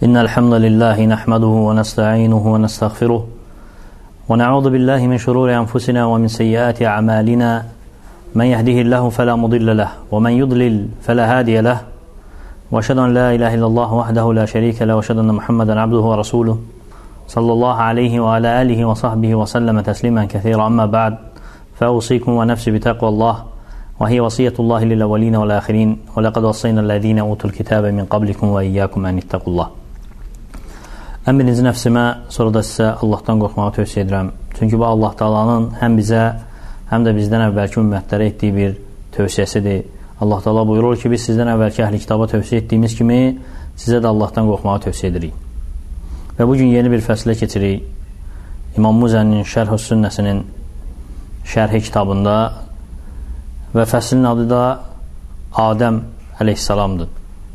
إن الحمد لله نحمده ونستعينه ونستغفره ونعوذ بالله من شرور أنفسنا ومن سيئات أعمالنا من يهده الله فلا مضل له ومن يضلل فلا هادي له وأشهد أن لا إله إلا الله وحده لا شريك له وأشهد أن محمدا عبده ورسوله صلى الله عليه وعلى آله وصحبه وسلم تسليما كثيرا أما بعد فأوصيكم ونفسي بتقوى الله وهي وصية الله للأولين والآخرين ولقد وصينا الذين أوتوا الكتاب من قبلكم وإياكم أن اتقوا الله. Birinci nəfsimə, sonra da sizə Allahdan qorxmağı tövsiyə edirəm. Çünki bu Allah Taala'nın həm bizə, həm də bizdən əvvəlki ümmətlərə etdiyi bir tövsiyəsidir. Allah Taala buyurur ki, biz sizdən əvvəlki əhli kitaba tövsiyə etdiyimiz kimi sizə də Allahdan qorxmağı tövsiyə edirik. Və bugün yeni bir fəslə keçirik. İmam Muzənin Şərh-ü Sünnəsinin şərhi kitabında və fəslin adı da Adəm əleyhissalamdır.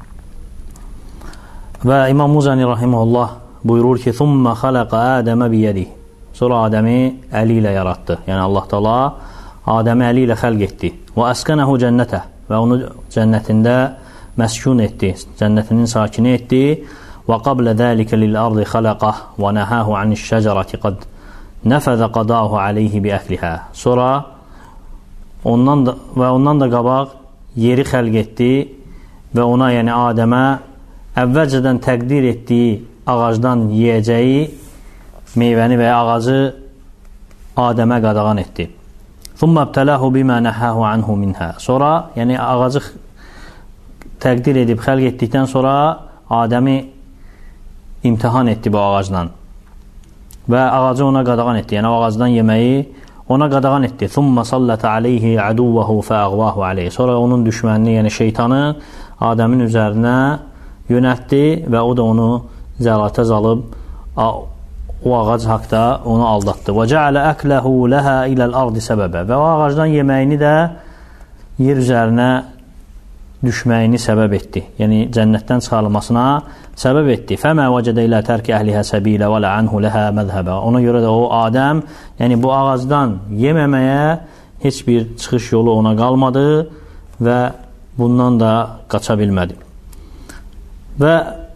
Və İmam Muzəni rahimehullah buyurur ki, ثُمَّ خَلَقَ آدَمَ بِيَدِهِ Sonra Adəmi əli ilə yaratdı. Yəni Allah Taala Adəmi əli ilə xəlq etdi. وَأَسْكَنَهُ جَنَّتَهُ Və onu cənnətində məskun etdi, cənnətinin sakini etdi. وَقَبْلَ ذَلِكَ لِلْأَرْضِ خَلَقَهُ وَنَهَاهُ عَنِ الشَّجَرَةِ قَدْ نَفَذَ قَضَاهُ عَلَيْهِ بِأَكْلِهَا Sonra ondan da qabaq yeri xəlq etdi və ona, yəni Adəmə əvvəlcədən təqdir etdiyi ağacdan yiyəcəyi meyvəni və ağacı Adəmə qadağan etdi. ثُمَّ ابْتَلَاهُ بِمَا نَحَاهُ عَنْهُ مِنْهَا Sonra, yəni ağacı təqdir edib xəlq etdikdən sonra Adəmi imtihan etdi bu ağacdan və ağacı ona qadağan etdi. Yəni o ağacdan yeməyi ona qadağan etdi. ثُمَّ صَلَّتَ عَلَيْهِ عَدُوَّهُ فَأَغْوَاهُ عَلَيْهِ Sonra onun düşmənini, yəni şeytanı Adəmin üzərinə yönətdi və o da onu zəlatə alıb o ağac haqda onu aldatdı. وَجَعَلَ أَكْلَهُ لَهَا إِلَى الْأَرْضِ سَبَبًا Və o ağacdan yeməyini də yer üzərinə düşməyini səbəb etdi. Yəni cənnətdən çıxarılmasına səbəb etdi. فَمَا وَجَدَ إِلَى تَرْكِ أَهْلِهَا سَبِيلًا وَلَا عَنْهُ لَهَا مَذْهَبًا Ona görə də o Adəm, yəni bu ağacdan yeməməyə heç bir çıxış yolu ona qalmadı və bundan da qaça bilmədi. Və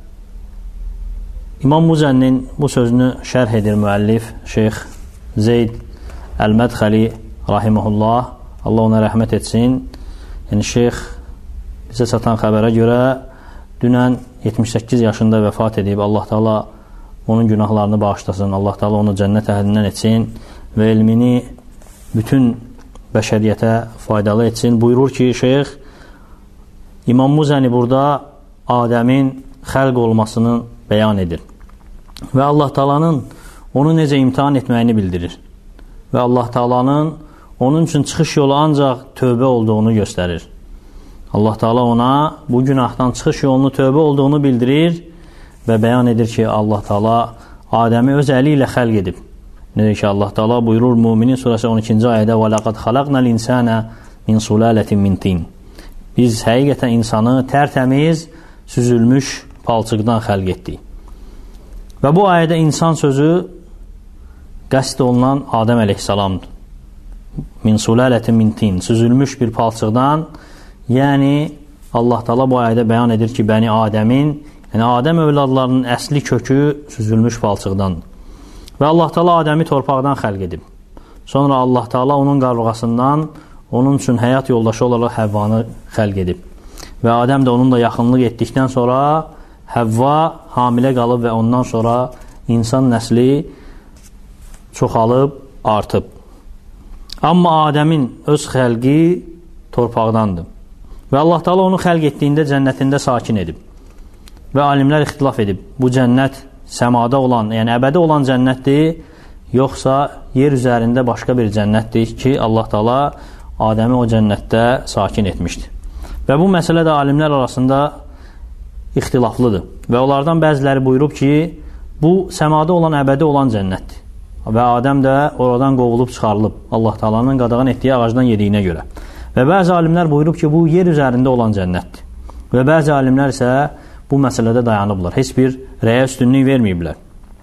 İmam Muzənnin bu sözünü şərh edir müəllif Şeyx Zeyd Əl-Mədxəli rahimehullah, Allah ona rəhmət etsin. Yəni Şeyx bizə çatan xəbərə görə dünən 78 yaşında vəfat edib. Allah Taala onun günahlarını bağışlasın. Allah Taala onu cənnət əhlindən etsin və elmini bütün bəşəriyyətə faydalı etsin. Buyurur ki, Şeyx İmam Muzəni burada Adəmin xəlq olmasını bəyan edir. Və Allah Taala'nın onu necə imtihan etməyini bildirir. Və Allah Taala'nın onun üçün çıxış yolu ancaq tövbə olduğunu göstərir. Allah Taala ona bu günahdan çıxış yolunu tövbə olduğunu bildirir və bəyan edir ki, Allah Taala Adəmi öz əli ilə xəlq edib. Necə ki, Allah Taala buyurur Müminin surəsi 12-ci ayədə وَلَقَدْ خَلَقْنَا الْإِنْسَانَ مِنْ سُلَالَةٍ مِنْ تِينٍ Biz həqiqətən insanı tərtəmiz, süzülmüş palçıqdan xəlq etdik. Və bu ayədə insan sözü qəsd olunan Adəm əleyhissalamdır. Min sulalətin min tin, süzülmüş bir palçıqdan, yəni Allah Taala bu ayədə bəyan edir ki, Bəni Adəmin, yəni Adəm övladlarının əsli kökü süzülmüş palçıqdandır. Və Allah Taala Adəmi torpaqdan xəlq edib. Sonra Allah Taala onun qarğasından onun üçün həyat yoldaşı olaraq Həvvanı xəlq edib. Və Adəm də onunla yaxınlıq etdikdən sonra Həvva hamilə qalıb və ondan sonra insan nəsli çoxalıb, artıb. Amma Adəmin öz xəlqi torpaqdandır. Və Allah Taala onu xəlq etdiyində cənnətində sakin edib. Və alimlər ixtilaf edib. Bu cənnət səmada olan, yəni əbədi olan cənnətdir, yoxsa yer üzərində başqa bir cənnətdir ki, Allah Taala Adəmi o cənnətdə sakin etmişdir. Və bu məsələ də alimlər arasında ixtilaflıdır. Və onlardan bəziləri buyurub ki, bu səmada olan, əbədi olan cənnətdir. Və Adəm də oradan qovulub çıxarılıb, Allah Taala'nın qadağan etdiyi ağacdan yediyinə görə. Və bəzi alimlər buyurub ki, bu yer üzərində olan cənnətdir. Və bəzi alimlər isə bu məsələdə dayanıblar. Heç bir rəyə üstünlük verməyiblər.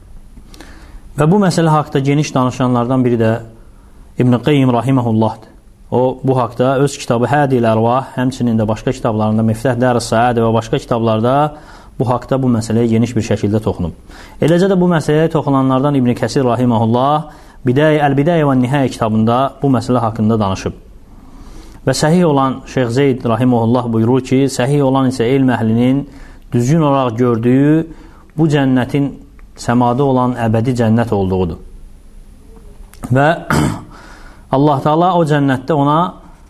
Və bu məsələ haqda geniş danışanlardan biri də İbn Qayyim rahimehullahdır. O bu haqda öz kitabı Hədil Ərvah, həmçinin də başqa kitablarında Miftah Dərus Səadə və başqa kitablarda bu haqda bu məsələyə geniş bir şəkildə toxunub. Eləcə də bu məsələyə toxunanlardan İbn Kəsir rahimehullah Əl-Bidayə və Nihəyə kitabında bu məsələ haqqında danışıb. Və səhih olan Şeyx Zeyd rahimehullah buyurur ki, səhih olan isə elm əhlinin düzgün olaraq gördüyü bu cənnətin səmada olan əbədi cənnət olduğudur. Və Allah Teala o cənnətdə ona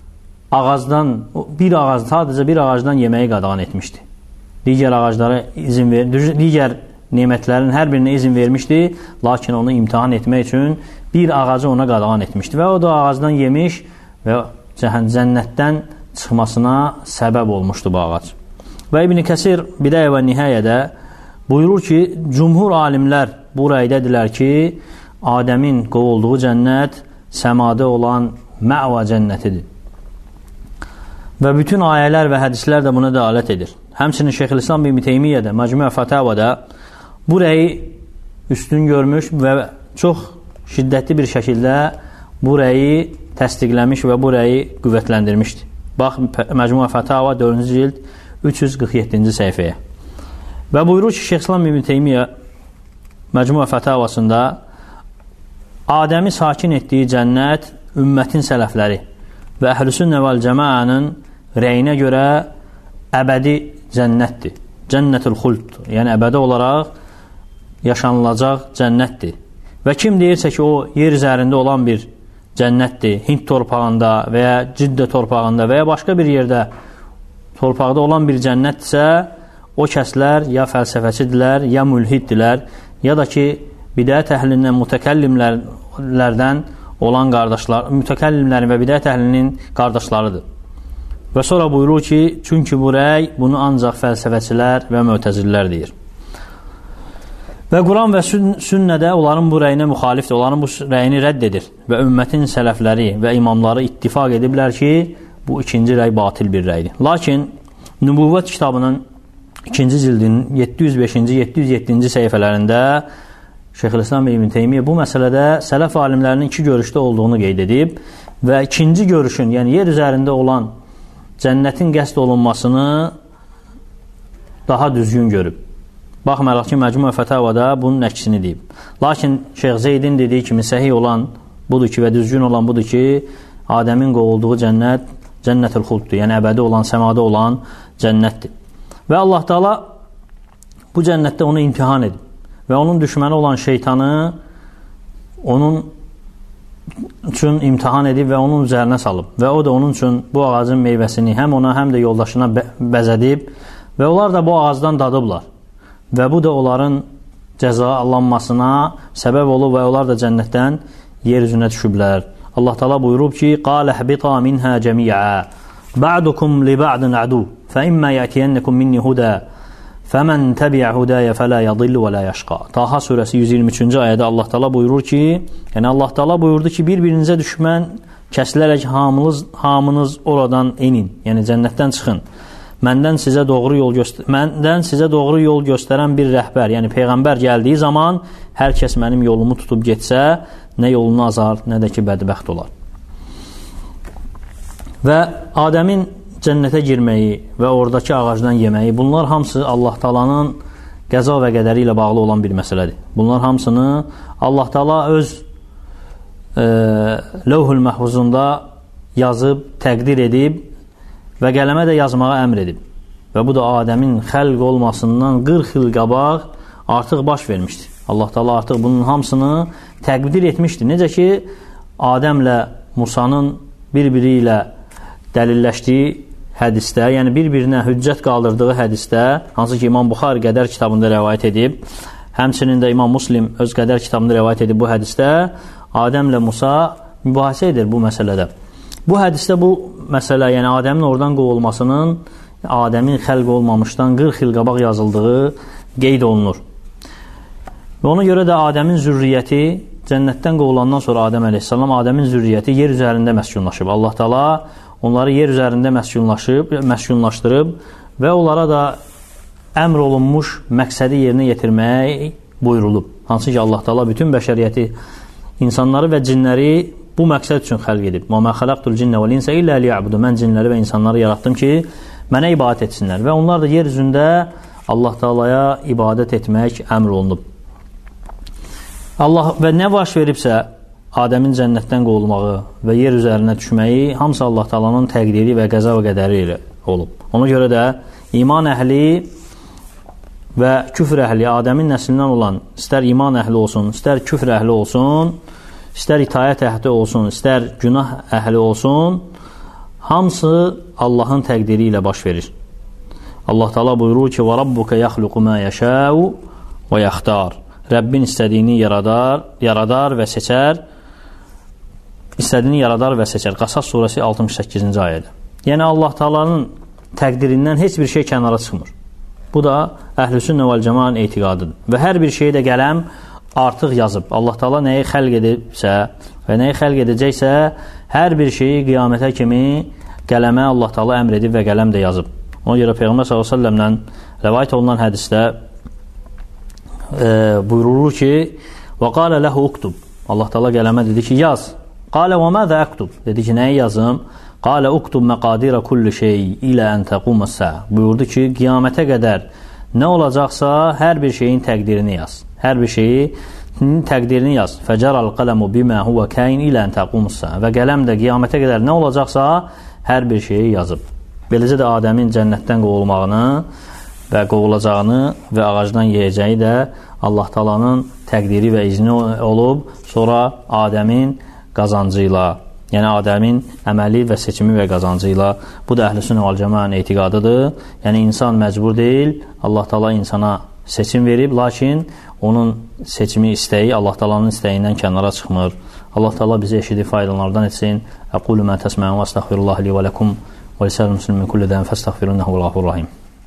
sadəcə bir ağacdan yeməyi qadağan etmişdi. Digər ağaclara izin digər nemətlərin hər birinə izin vermişdi, lakin onu imtihan etmək üçün bir ağacı ona qadağan etmişdi və o da ağacdan yemiş və cənnətdən çıxmasına səbəb olmuşdu bu ağac. Və İbn Kəsir Bidayə və Nihayədə buyurur ki, cümhur alimlər bu rəydədirlər ki, Adəmin qovulduğu cənnət səmada olan Məva cənnətidir. Və bütün ayələr və hədislər də buna dəlalət edir. Həmçinin Şeyxülislam İbn Teymiyyə də Məcmu Fətavada bu rəyi üstün görmüş və çox şiddətli bir şəkildə bu rəyi təsdiqləmiş və bu rəyi qüvvətləndirmişdir. Bax, Məcmu Fətava 4-cü cild 347-ci səhifəyə. Və buyurur ki, Şeyxülislam İbn Teymiyyə Məcmu Fətavasında Adəmi sakin etdiyi cənnət ümmətin sələfləri və Əhl-i-Sünnə vəl-Cəmaənin rəyinə görə əbədi cənnətdir. Cənnətül xuld, yəni əbədi olaraq yaşanılacaq cənnətdir. Və kim deyirsə ki, o yer üzərində olan bir cənnətdir, Hind torpağında və ya Ciddə torpağında və ya başqa bir yerdə torpaqda olan bir cənnətdirsə, o kəslər ya fəlsəfəçidirlər, ya mülhiddilər, ya da ki, bidət əhlindən, mütəkəllimlərdən olan qardaşlar, mütəkəllimlərin və bidət əhlinin qardaşlarıdır. Və sonra buyurur ki, çünki bu rəy bunu ancaq fəlsəfəçilər və mötəzillər deyir. Və Quran və sünnədə onların bu rəyinə müxalifdir, onların bu rəyini rədd edir və ümmətin sələfləri və imamları ittifaq ediblər ki, bu ikinci rəy batil bir rəydir. Lakin Nübüvvət kitabının 2-ci cildinin 705-ci, 707-ci səhifələrində Şeyxülislam İbn Teymiyyə bu məsələdə sələf alimlərinin iki görüşdə olduğunu qeyd edib və ikinci görüşün, yəni yer üzərində olan cənnətin qəsd olunmasını daha düzgün görüb. Baxmayaraq ki, Məcmu Fətavada bunun əksini deyib. Lakin Şeyx Zeydin dediyi kimi səhih olan budur ki və düzgün olan budur ki, Adəmin qovulduğu cənnət cənnətül xulddur, yəni əbədi olan, səmada olan cənnətdir. Və Allah Teala bu cənnətdə onu imtihan edib və onun düşməni olan şeytanı onun üçün imtihan edib və onun üzərinə salıb və o da onun üçün bu ağacın meyvəsini həm ona, həm də yoldaşına bəzədib və onlar da bu ağacdan dadıblar və bu da onların cəzalanmasına səbəb olub və onlar da cənnətdən yer üzünə düşüblər. Allah Teala buyurub ki, قَالَ احْبِطَا مِنْهَا جَمِيعًا بَعْدُكُمْ لِبَعْدٍ عَدُوٌّ فَإِمَّا يَأْتِيَنَّكُمْ مِنِّي هُدًى فَمَنْ تَبِعَ هُدَايَ فَلَا يَضِلُّ وَلَا يَشْقَى. Taha surəsi 123-cü ayədə Allah Teala buyurur ki, yəni Allah Teala buyurdu ki, bir-birinizə düşmən kəsilərək hamınız oradan enin, yəni cənnətdən çıxın. Məndən sizə doğru yol göstərən bir rəhbər, yəni peyğəmbər gəldiyi zaman hər kəs mənim yolumu tutub getsə, nə yolunu azar, nə də ki bədbəxt olar. Və Adəmin cənnətə girməyi və oradakı ağacdan yeməyi, bunlar hamısı Allah Taala'nın qəza və qədəri ilə bağlı olan bir məsələdir. Bunlar hamısını Allah Taala öz Levhul Məhfuzunda yazıb, təqdir edib və qələmə də yazmağa əmr edib. Və bu da Adəmin xəlq olmasından 40 il qabaq artıq baş vermişdir. Allah Taala artıq bunun hamısını təqdir etmişdir. Necə ki, Adəmlə Musanın bir-biri ilə dəlilləşdiyi hədisdə, yəni bir-birinə hüccət qaldırdığı hədisdə, hansı ki İmam Buxari Qədər kitabında rəvayət edib, həmçinin də İmam Muslim öz Qədər kitabında rəvayət edib bu hədisdə, Adəmlə Musa mübahisə edir bu məsələdə. Bu hədisdə bu məsələ, yəni Adəmin oradan qovulmasının Adəmin xəlq olmamışdan 40 il qabaq yazıldığı qeyd olunur. Və ona görə də Adəmin zürriyyəti cənnətdən qovulandan sonra Adəm əleyhissalam, Adəmin zürriyyəti yer üzərində məskunlaşıb. Allah Taala onları yer üzərində məskunlaşdırıb və onlara da əmr olunmuş məqsədi yerinə yetirməyə buyurulub. Hansı ki Allah Taala bütün bəşəriyyəti, insanları və cinləri bu məqsəd üçün xəlq edib. "Və mə xalaqtul cinnə vəl insə illə liya'budu." Mən cinləri və insanları yaratdım ki, mənə ibadət etsinlər. Və onlar da yer üzündə Allah Taalaya ibadət etmək əmr olunub. Allah və nə baş veribsə, Adəmin cənnətdən qovulmağı və yer üzərinə düşməyi hamısı Allah Taalanın təqdiri və qəza və qədəri ilə olub. Ona görə də iman əhli və küfr əhli, Adəmin nəslindən olan, istər iman əhli olsun, istər küfr əhli olsun, istər itayət əhli olsun, istər günah əhli olsun, hamısı Allahın təqdiri ilə baş verir. Allah Taala buyurur ki: "Və rabbuka yaxluqu ma yəşəu və yaxtar." Rəbbin istədiyini yaradar və seçər. İstədiyini yaradar və seçər. Qasas surəsi 68-ci ayədə. Yəni Allah Taalanın təqdirindən heç bir şey kənara çıxmır. Bu da Əhlüsünnə vəl Cəmaənin etiqadıdır. Və hər bir şeyi də qələm artıq yazıb. Allah Taala nəyi xəlq edibsə və nəyi xəlq edəcəksə, hər bir şeyi qiyamətə kimi qələmə Allah Taala əmr edib və qələm də yazıb. Ona görə Peyğəmbər sallallahu əleyhi və səlləmdən rivayet olunan hədisdə buyurulur ki: "Və qala lehu uktub." Allah Taala qələmə dedi ki, yaz. Qala və məzə əktub? Dedi ki, nəyi yazım? Qala uktub məqadirə kulli şey ilə ən təquməs-səə. Buyurdu ki, qiyamətə qədər nə olacaqsa, hər bir şeyin təqdirini yaz. Hər bir şeyin təqdirini yaz. Fəcərəl qələmu bimə huvə kəin ilə ən təquməs-səə. Və qələm də qiyamətə qədər nə olacaqsa, hər bir şeyi yazıb. Beləcə də Adəmin cənnətdən qovulmağını və qovulacağını və ağacdan yeyəcəyi də Allah Taalanın təqdiri və izni olub, sonra Adəmin qazancı ilə, yəni Adəmin əməli və seçimi və qazancı ilə. Bu da Əhlüsünnə vəl Cəmaənin etiqadıdır. Yəni insan məcbur deyil, Allah Taala insana seçim verib, lakin onun seçimi istəyi Allah Taalanın istəyindən kənara çıxmır. Allah Taala bizi eşidib faydalanlardan etsin. Əqulu mə təsməun və əstəğfirullah li və ləkum və lisəl muslimin kulli dən fəstəğfirunəhu vəl-ğafurur rahim.